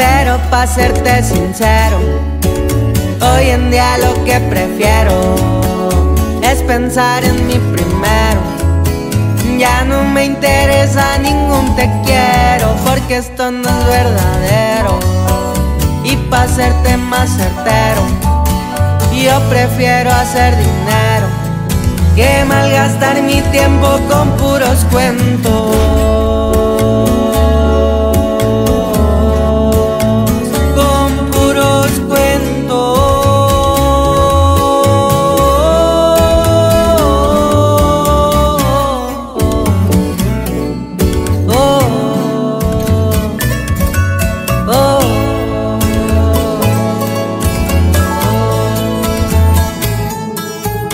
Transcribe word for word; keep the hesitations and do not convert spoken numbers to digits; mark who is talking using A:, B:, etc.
A: Pero pa' serte sincero, hoy en día lo que prefiero es pensar en mí primero. Ya no me interesa ningún te quiero, porque esto no es verdadero. Y pa' serte más certero, yo prefiero hacer dinero que malgastar mi tiempo con puros cuentos.